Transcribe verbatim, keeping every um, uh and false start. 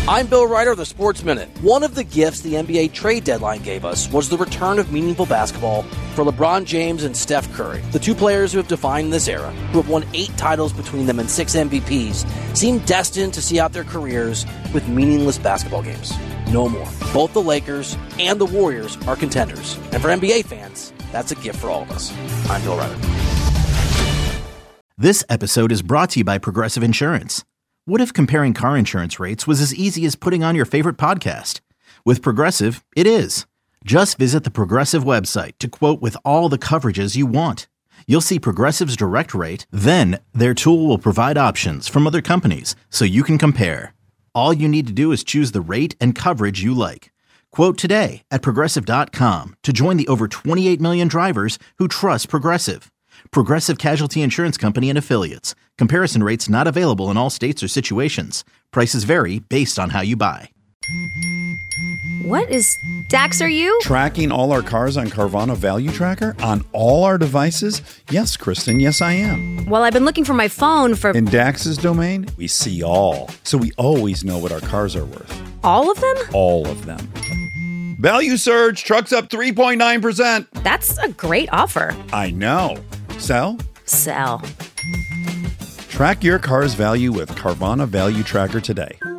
I'm Bill Ryder of the Sports Minute. One of the gifts the N B A trade deadline gave us was the return of meaningful basketball for LeBron James and Steph Curry. The two players who have defined this era, who have won eight titles between them and six M V Ps, seem destined to see out their careers with meaningless basketball games. No more. Both the Lakers and the Warriors are contenders. And for N B A fans, that's a gift for all of us. I'm Bill Ryder. This episode is brought to you by Progressive Insurance. What if comparing car insurance rates was as easy as putting on your favorite podcast? With Progressive, it is. Just visit the Progressive website to quote with all the coverages you want. You'll see Progressive's direct rate, then their tool will provide options from other companies so you can compare. All you need to do is choose the rate and coverage you like. Quote today at Progressive dot com to join the over twenty-eight million drivers who trust Progressive. Progressive Casualty Insurance Company and Affiliates. Comparison rates not available in all states or situations. Prices vary based on how you buy. What is... Dax, are you? Tracking all our cars on Carvana Value Tracker on all our devices? Yes, Kristen, yes I am. Well, I've been looking for my phone for... In Dax's domain, we see all. So we always know what our cars are worth. All of them? All of them. Value surge, trucks up three point nine percent. That's a great offer. I know. Sell? Sell. Track your car's value with Carvana Value Tracker today.